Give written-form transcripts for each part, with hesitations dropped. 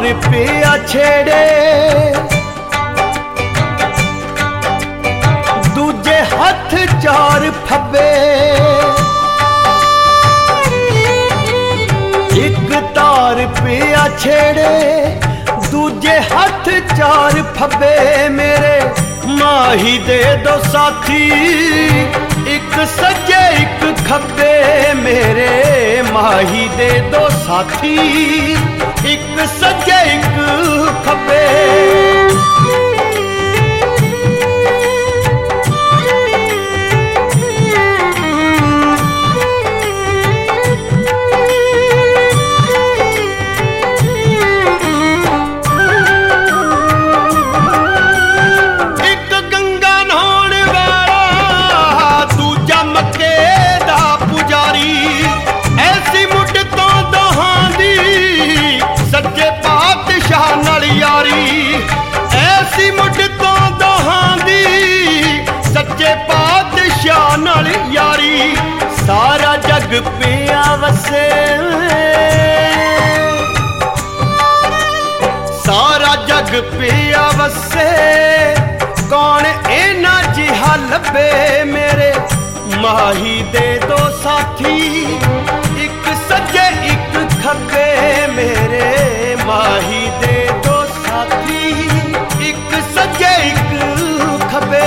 पिया छेड़े, दूजे हथ चार फब्बे, एक तार पिया छेड़े, दूजे हथ चार फब्बे मेरे माही दे दो साथी, एक सज्जे एक खब्बे मेरे माही दे दो साथी, एक सज्जे एक खब्बे। ऐसी मुठ तो दोहां दी सच्चे पातशाह नाल यारी, सारा जग पिया वसे, सारा जग पिया वसे, कौन इना जिहा लभे मेरे माही दे दो साथी, एक सज्जे एक खब्बे मेरे माही दे दो साथी, एक सज्जे एक खब्बे।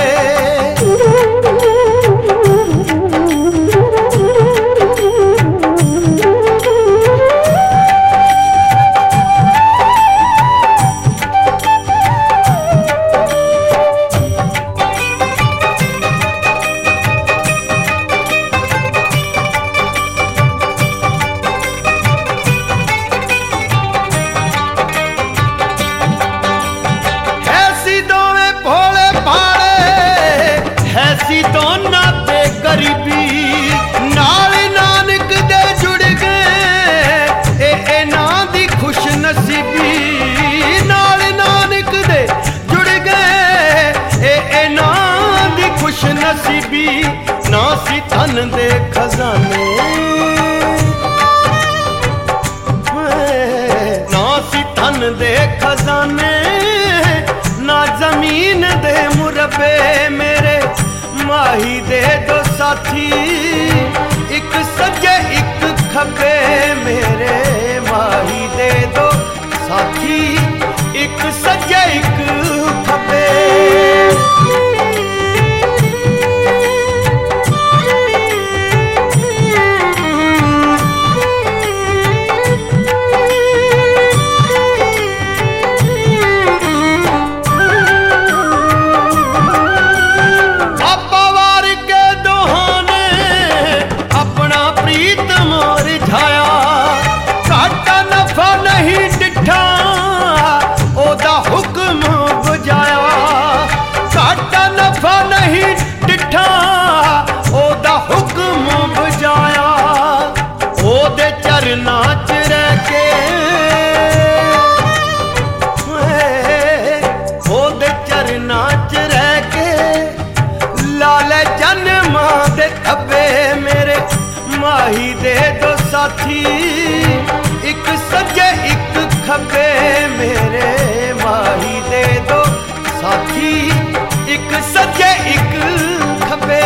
ऐसी दोना ते गरीबी नाल नानक दे जुड़ गए, ए ना दी खुश नसीबी, नाल नानक दे जुड़ गए, ए ना दी खुश नसीबी, ना सी धन दे खजाने, ना सी धन दे खजाने, ना जमीन दे मुरब्बे मेरे माही दे दो साथी, एक सज्जे एक खब्बे मेरे माही दे दो साथी, एक सज्जे एक खब्बे। नाच रह के ओदे चरना च रह के, लाल जन्मा दे खब्बे मेरे माही दे दो साथी, एक सज्जे एक खब्बे मेरे माही दे दो साथी, एक सज्जे एक खब्बे।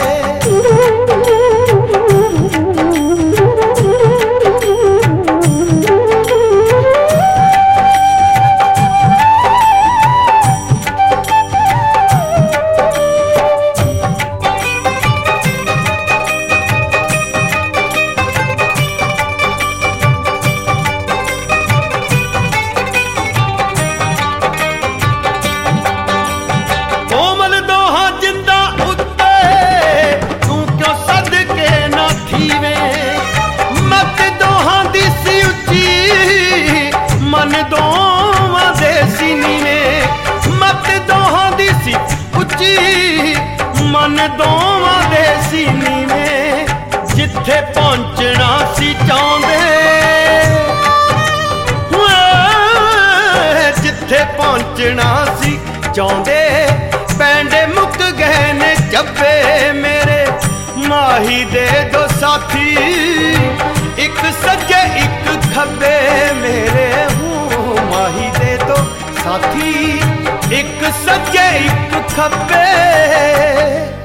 मन दोवां दे सीने में जिथे पहुंचना सी चाहंदे, जिथे पहुंचना सी चाहंदे, पैंडे मुक गए ने जब्बे मेरे माही दे दो साथी, एक सज्जे एक खब्बे मेरे हूँ माही दे दो साथी, एक सज्जे एक खब्बे।